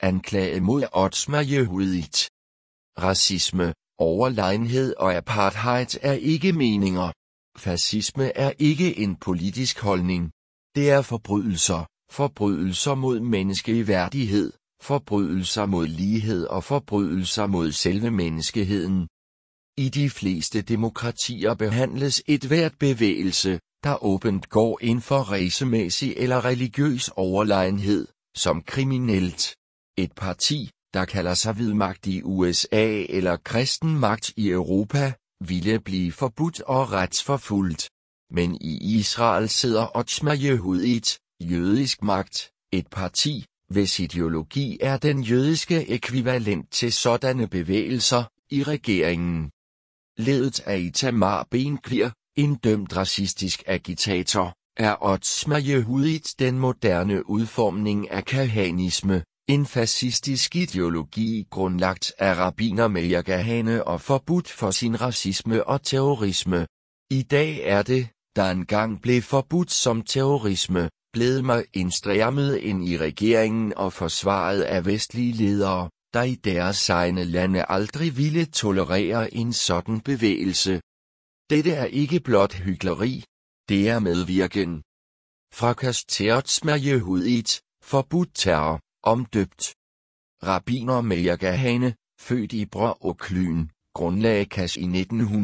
Anklage mod Otzma Yehudit. Racisme, overlegenhed og apartheid er ikke meninger. Fascisme er ikke en politisk holdning. Det er forbrydelser, forbrydelser mod menneskelig værdighed, forbrydelser mod lighed og forbrydelser mod selve menneskeheden. I de fleste demokratier behandles ethvert bevægelse, der åbent går ind for racemæssig eller religiøs overlegenhed, som kriminelt. Et parti, der kalder sig hvid magt i USA eller kristen magt i Europa, ville blive forbudt og retsforfulgt. Men i Israel sidder Otzma Yehudit, jødisk magt, et parti, hvis ideologi er den jødiske ekvivalent til sådanne bevægelser, i regeringen. Ledet af Itamar Ben-Gvir, en dømt racistisk agitator, er Otzma Yehudit den moderne udformning af kahanisme, en fascistisk ideologi grundlagt af rabbiner Meir Kahane og forbudt for sin racisme og terrorisme. I dag er det, der engang blev forbudt som terrorisme, blevet mainstreamet ind i regeringen og forsvaret af vestlige ledere, der i deres egne lande aldrig ville tolerere en sådan bevægelse. Dette er ikke blot hykleri, det er medvirken. Frakast til Otzma Yehudit, forbudt terror, omdøbt. Rabbiner Meir Kahane, født i Brooklyn, grundlagde KASH i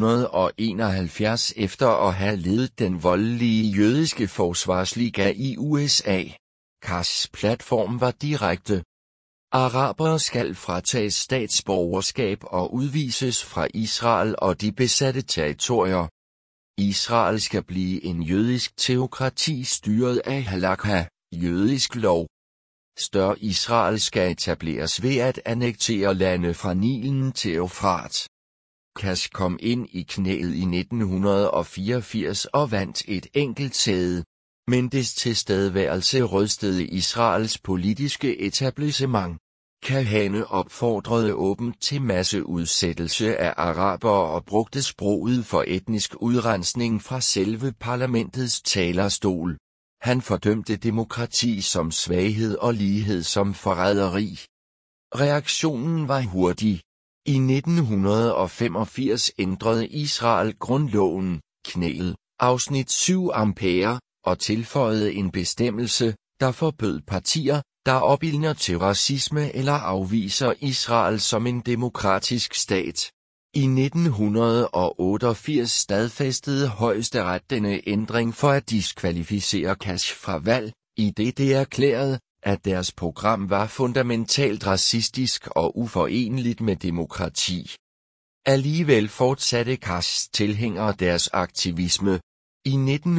1971 efter at have ledet den voldelige jødiske forsvarsliga i USA. KASHs platform var direkte. Arabere skal fratages statsborgerskab og udvises fra Israel og de besatte territorier. Israel skal blive en jødisk teokrati styret af halakha, jødisk lov. Større Israel skal etableres ved at annektere lande fra Nilen til Eufrat. KASH kom ind i knæet i 1984 og vandt et enkelt sæde. Men dets tilstedeværelse rystede Israels politiske etablissement. Kahane opfordrede åbent til masseudsættelse af arabere og brugte sproget for etnisk udrensning fra selve parlamentets talerstol. Han fordømte demokrati som svaghed og lighed som forræderi. Reaktionen var hurtig. I 1985 ændrede Israel grundloven, knæet, afsnit 7 ampere, og tilføjede en bestemmelse, der forbød partier, der opildner til racisme eller afviser Israel som en demokratisk stat. I 1988 stadfæstede Højesteret denne ændring for at diskvalificere KASH fra valg, idet det erklærede, at deres program var fundamentalt racistisk og uforeneligt med demokrati. Alligevel fortsatte KASHs tilhængere deres aktivisme. I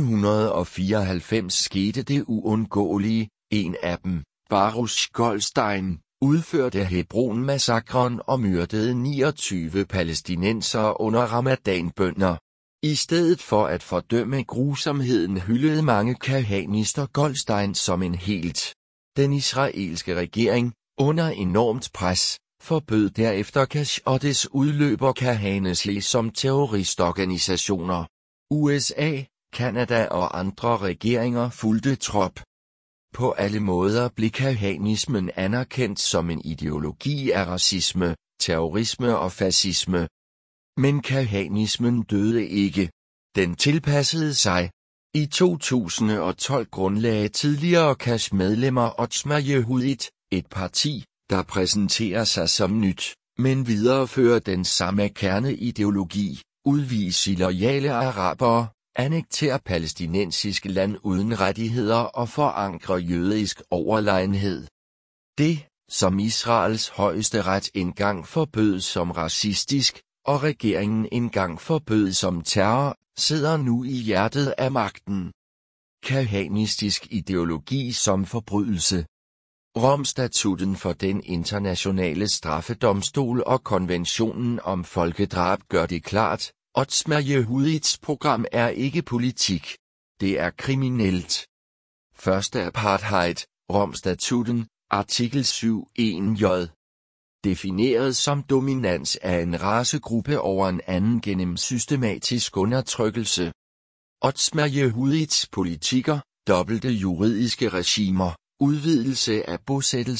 1994 skete det uundgåelige, en af dem, Baruch Goldstein, udførte Hebron-massakren og myrdede 29 palæstinensere under ramadanbønner. I stedet for at fordømme grusomheden hyldede mange kahanister Goldstein som en helt. Den israelske regering, under enormt pres, forbød derefter KASH og dets udløber Kahanesli som terroristorganisationer. USA, Canada og andre regeringer fulgte trop. På alle måder blev kahanismen anerkendt som en ideologi af racisme, terrorisme og fascisme. Men kahanismen døde ikke. Den tilpassede sig. I 2012 grundlagde tidligere KASH-medlemmer Otzma Yehudit, et parti, der præsenterer sig som nyt, men viderefører den samme kerneideologi, udvise loyale arabere, annektere palæstinensisk land uden rettigheder og forankre jødisk overlegenhed. Det, som Israels højesteret engang forbød som racistisk, og regeringen engang forbød som terror, sidder nu i hjertet af magten. Kahanistisk ideologi som forbrydelse. Romstatuten for den internationale straffedomstol og konventionen om folkedrab gør det klart, Otzma Yehudits program er ikke politik. Det er kriminelt. Første apartheid, Romstatuten, artikel 7.1j. Defineret som dominans af en racegruppe over en anden gennem systematisk undertrykkelse. Otzma Yehudits politikker, dobbelte juridiske regimer, udvidelse af bosættelser,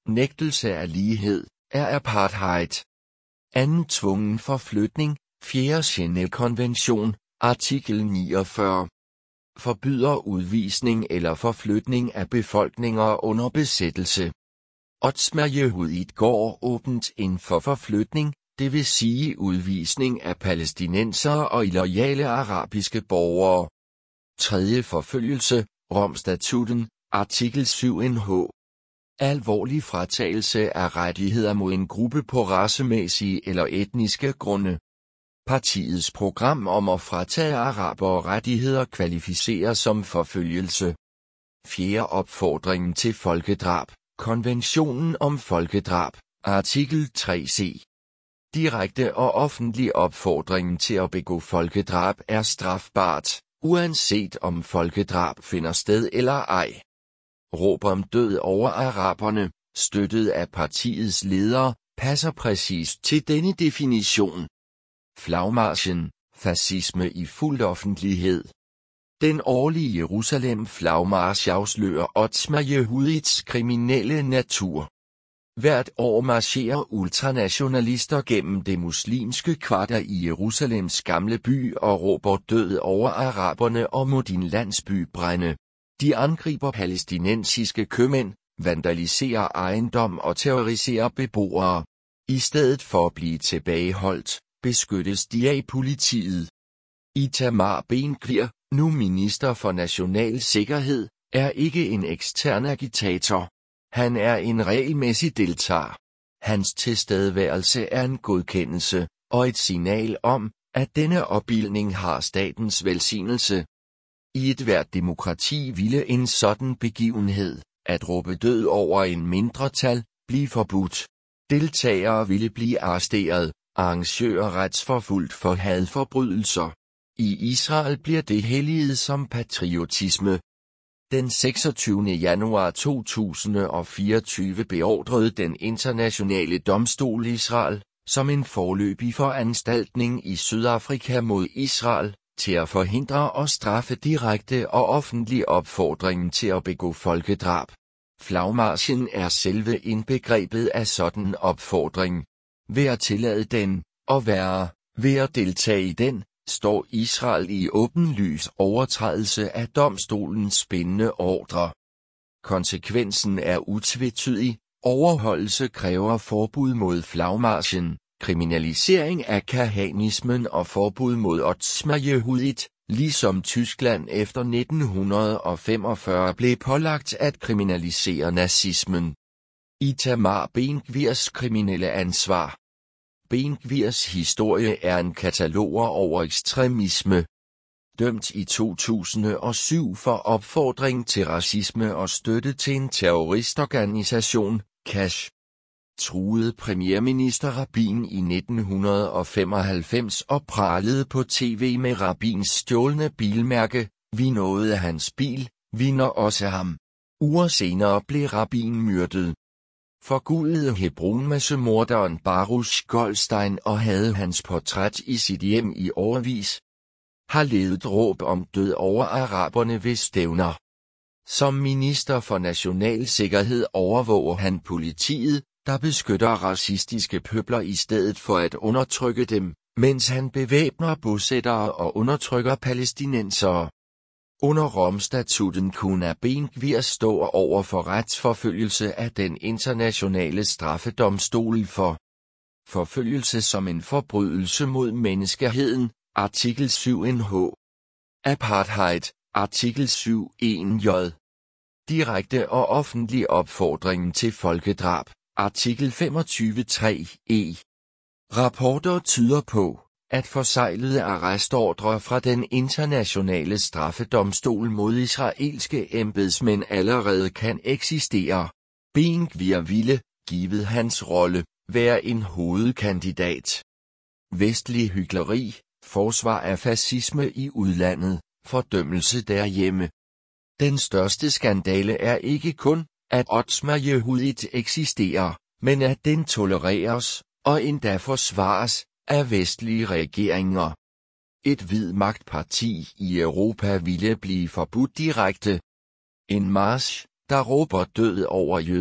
Nægtelse af lighed er apartheid. Anden tvungen forflytning, 4. Genève-konvention, artikel 49. Forbyder udvisning eller forflytning af befolkninger under besættelse. Otzma Yehudit går åbent ind for forflytning, det vil sige udvisning af palæstinensere og illoyale arabiske borgere. 3. Forfølgelse, Romstatuten, artikel 7nh. Alvorlig fratagelse af rettigheder mod en gruppe på racemæssige eller etniske grunde. Partiets program om at fratage arabere rettigheder kvalificerer som forfølgelse. 4. Opfordringen til folkedrab, konventionen om folkedrab, artikel 3c. Direkte og offentlig opfordringen til at begå folkedrab er strafbart, uanset om folkedrab finder sted eller ej. Råb om død over araberne, støttet af partiets ledere, passer præcist til denne definition. Flagmarchen, fascisme i fuld offentlighed. Den årlige Jerusalem-flagmarch afslører Otzma Yehudits kriminelle natur. Hvert år marcherer ultranationalister gennem det muslimske kvarter i Jerusalems gamle by og råber død over araberne og må din landsby brænde. De angriber palæstinensiske købmænd, vandaliserer ejendom og terroriserer beboere. I stedet for at blive tilbageholdt, beskyttes de af politiet. Itamar Ben-Gvir, nu minister for national sikkerhed, er ikke en ekstern agitator. Han er en regelmæssig deltager. Hans tilstedeværelse er en godkendelse og et signal om, at denne opildning har statens velsignelse. I et hvert demokrati ville en sådan begivenhed, at råbe død over en mindretal, blive forbudt. Deltagere ville blive arresteret, arrangører retsforfulgt for hadforbrydelser. I Israel bliver det helliget som patriotisme. Den 26. januar 2024 beordrede den internationale domstol Israel, som en foreløbig foranstaltning i Sydafrika mod Israel, til at forhindre og straffe direkte og offentlig opfordringen til at begå folkedrab. Flagmarchen er selve indbegrebet af sådan opfordring. Ved at tillade den, og værre, ved at deltage i den, står Israel i åbenlys overtrædelse af domstolens bindende ordre. Konsekvensen er utvetydig. Overholdelse kræver forbud mod flagmarchen, kriminalisering af kahanismen og forbud mod Otzma Yehudit, ligesom Tyskland efter 1945 blev pålagt at kriminalisere nazismen. Itamar Ben-Gvirs kriminelle ansvar. Ben-Gvirs historie er en katalog over ekstremisme. Dømt i 2007 for opfordring til racisme og støtte til en terroristorganisation, Kash. Truede premierminister Rabin i 1995 og pralede på tv med Rabins stjålne bilmærke, vi nåede hans bil, vi når også ham. Uger senere blev Rabin myrdet. Forgudede Hebron-massemorderen Baruch Goldstein og havde hans portræt i sit hjem i årevis. Har ledet råb om død over araberne ved stævner. Som minister for national sikkerhed overvåger han politiet, der beskytter racistiske pøbler i stedet for at undertrykke dem, mens han bevæbner bosættere og undertrykker palæstinensere. Under Romstatuten kunne Ben-Gvir stå over for retsforfølgelse af den internationale straffedomstol for forfølgelse som en forbrydelse mod menneskeheden, artikel 7nh. Apartheid, artikel 7.1j. Direkte og offentlig opfordring til folkedrab, artikel 25.3e. Rapporter tyder på, at forseglede arrestordrer fra den internationale straffedomstol mod israelske embedsmænd allerede kan eksistere. Ben-Gvir ville, givet hans rolle, være en hovedkandidat. Vestlig hykleri, forsvar af fascisme i udlandet, fordømmelse derhjemme. Den største skandale er ikke kun, at Otzma Yehudit eksisterer, men at den tolereres, og endda forsvares, af vestlige regeringer. Et hvid magtparti i Europa ville blive forbudt direkte. En march, der råber død over jøder,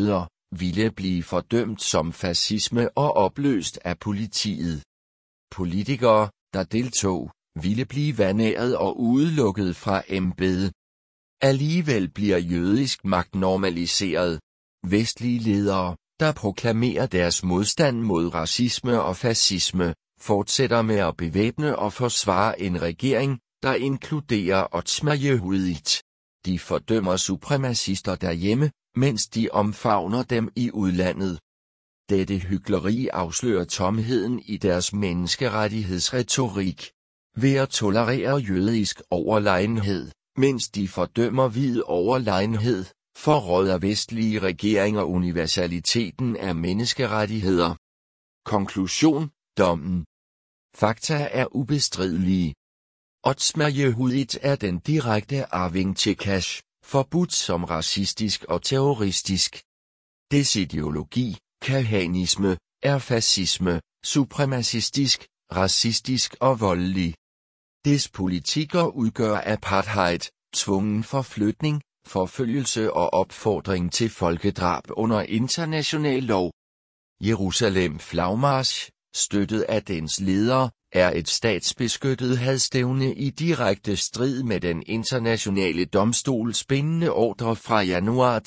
ville blive fordømt som fascisme og opløst af politiet. Politikere, der deltog, ville blive vanæret og udelukket fra embede. Alligevel bliver jødisk magt normaliseret. Vestlige ledere, der proklamerer deres modstand mod racisme og fascisme, fortsætter med at bevæbne og forsvare en regering, der inkluderer Otzma Yehudit. De fordømmer supremacister derhjemme, mens de omfavner dem i udlandet. Dette hykleri afslører tomheden i deres menneskerettighedsretorik. Ved at tolerere jødisk overlegenhed, mens de fordømmer hvid overlegenhed, forråder vestlige regeringer universaliteten af menneskerettigheder. Konklusion: dommen. Fakta er ubestridelige. Otzma Yehudit er den direkte arving til Kash, forbudt som racistisk og terroristisk. Dets ideologi, kahanisme, er fascisme, supremacistisk, racistisk og voldelig. Dets politikker udgør apartheid, tvungen forflytning, forfølgelse og opfordring til folkedrab under international lov. Jerusalem Flagmarch, støttet af dens ledere, er et statsbeskyttet hadstævne i direkte strid med den internationale domstols bindende ordre fra januar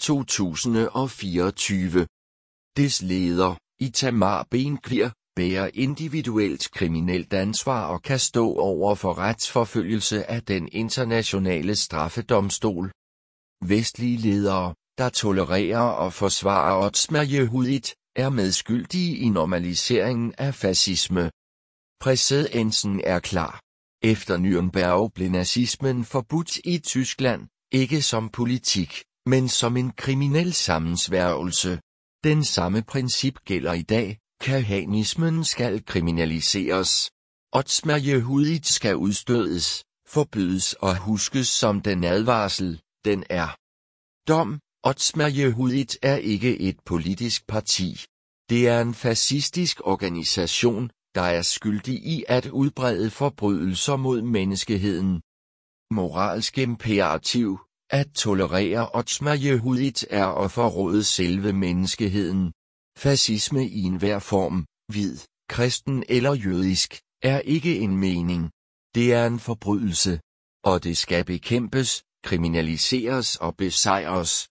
2024. Dets leder, Itamar Ben-Gvir, bærer individuelt kriminelt ansvar og kan stå over for retsforfølgelse af den internationale straffedomstol. Vestlige ledere, der tolererer og forsvarer Otzma Yehudit, er medskyldige i normaliseringen af fascisme. Præcedensen er klar. Efter Nürnberg blev nazismen forbudt i Tyskland, ikke som politik, men som en kriminel sammensværgelse. Den samme princip gælder i dag. Kahanismen skal kriminaliseres. Otzma Yehudit skal udstødes, forbydes og huskes som den advarsel, den er. Dom: Otzma Yehudit er ikke et politisk parti. Det er en fascistisk organisation, der er skyldig i at udbrede forbrydelser mod menneskeheden. Moralsk imperativ: at tolerere Otzma Yehudit er at forråde selve menneskeheden. Fascisme i enhver form, hvid, kristen eller jødisk, er ikke en mening. Det er en forbrydelse. Og det skal bekæmpes, kriminaliseres og besejres.